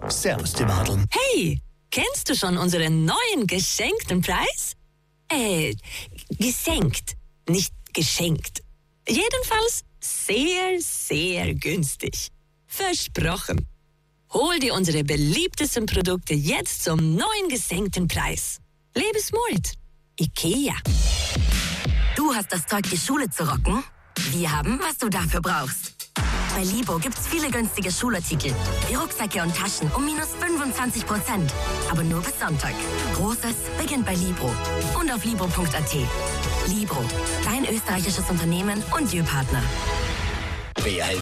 Servus, die Madeln. Hey, kennst du schon unseren neuen geschenkten Preis? Gesenkt, nicht geschenkt. Jedenfalls sehr, sehr günstig. Versprochen. Hol dir unsere beliebtesten Produkte jetzt zum neuen gesenkten Preis. Lebe smart. IKEA. Du hast das Zeug, die Schule zu rocken? Wir haben, was du dafür brauchst. Bei Libro gibt's viele günstige Schulartikel, wie Rucksäcke und Taschen um -25%. Aber nur bis Sonntag. Großes beginnt bei Libro und auf libro.at. Libro, dein österreichisches Unternehmen und Jö-Partner. Wer hält